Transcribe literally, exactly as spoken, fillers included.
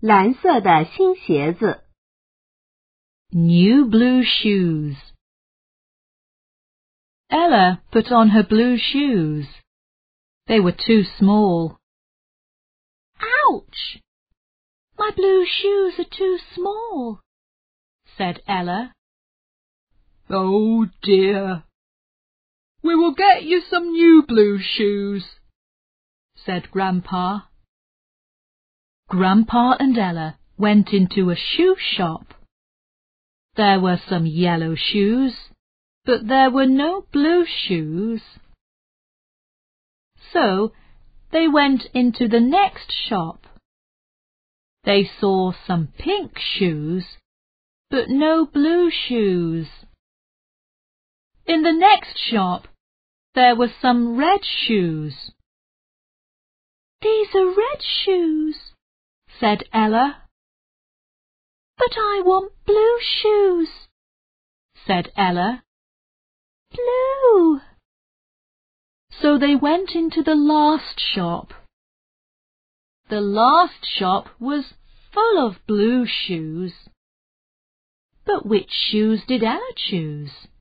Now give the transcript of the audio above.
蓝色的新鞋子。 New blue shoes. Ella put on her blue shoes. They were too small. Ouch! My blue shoes are too small, said Ella. Oh dear. We will get you some new blue shoes, said Grandpa. Grandpa and Ella went into a shoe shop. There were some yellow shoes, but there were no blue shoes. So they went into the next shop. They saw some pink shoes, but no blue shoes. In the next shop, there were some red shoes. These are red shoes, said Ella. But I want blue shoes, said Ella. Blue. So they went into the last shop. The last shop was full of blue shoes. But which shoes did Ella choose?